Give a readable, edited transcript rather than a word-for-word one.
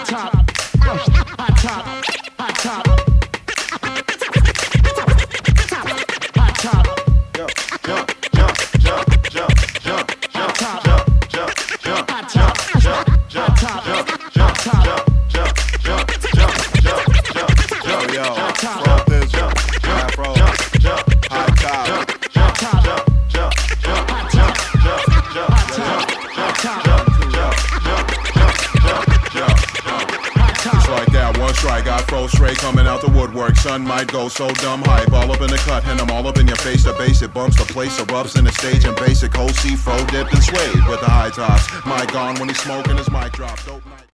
Coming out the woodwork, son might go so dumb hype. All up in the cut, and I'm all up in your face. The bass, it bumps the place, erupts in the stage. And basic, whole C-fro dipped and swayed with the high tops. Mic on when he's smoking, his mic drops.